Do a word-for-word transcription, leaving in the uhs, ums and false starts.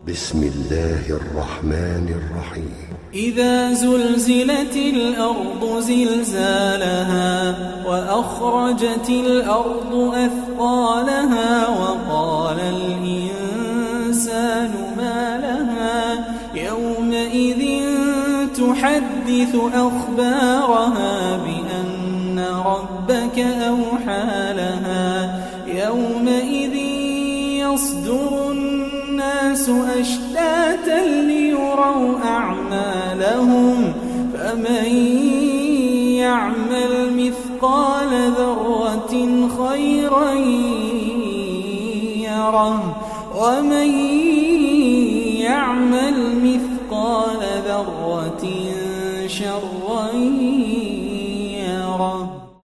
بسم الله الرحمن الرحيم. إذا زلزلت الأرض زلزالها وأخرجت الأرض أثقالها وقال الإنسان ما لها يومئذ تحدث أخبارها بأن ربك أوحى لها يومئذ يصدر الناس أشتاتا ليروا أعمالهم فمن يعمل مثقال ذرة خيرا يره ومن